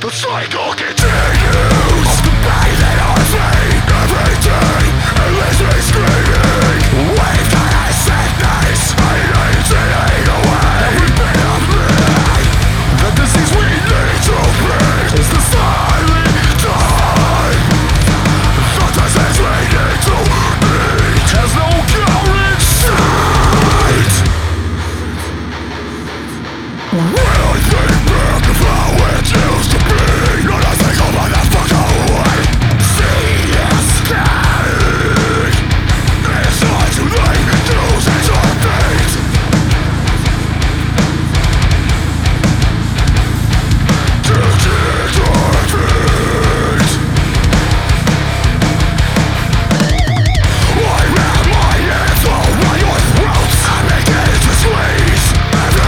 The cycle continues of the pain that I feel every day. And leaves me screaming. Wave that I sickness, I eating away every bit of me. The disease we need to beat is the silent time. The disease we need to beat has no cure in sight.